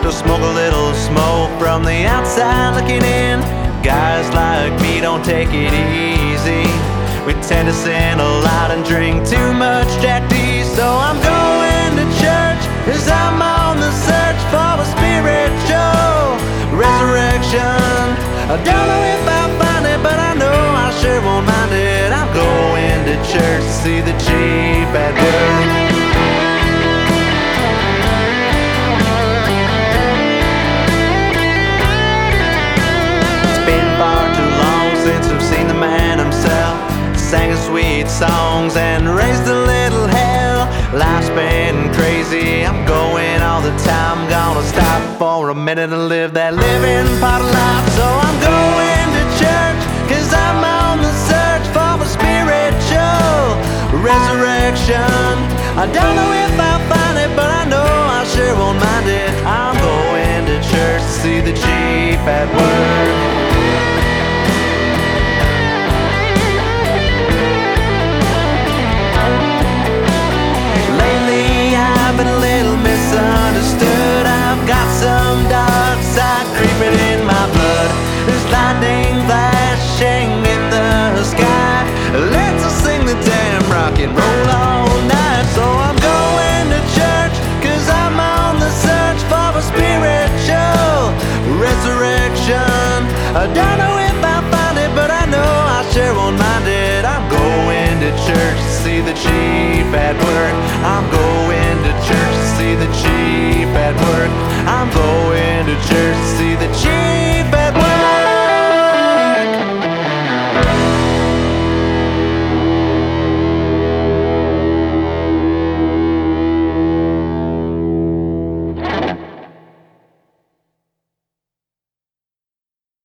to smoke a little smoke from the outside looking in. Guys like me don't take it easy. We tend to sin a lot and drink too much Jack D. So I'm going to church, 'cause I'm on the search for a spiritual resurrection. I don't know if I'll find it, but I know I sure won't mind it. I'm going to church to see the chief at work. It's been far too long since I've seen the man himself, sang sweet songs and raised a little hell. Life's been crazy, I'm going all the time. Gonna stop for a minute and live that living part of life. So I'm going to church, 'cause I'm on the search for a spiritual resurrection. I don't know if I'll find it, but I know I sure won't mind it. I'm going to church to see the chief at work. Misunderstood, I've got some dark side creeping in my blood. There's lightning flashing in the sky. Let's sing the damn rock and roll all night. So I'm going to church, 'cause I'm on the search for a spiritual resurrection. I don't know if I'll find it, but I know I sure won't mind it. I'm going to church to see the chief at work. I'm going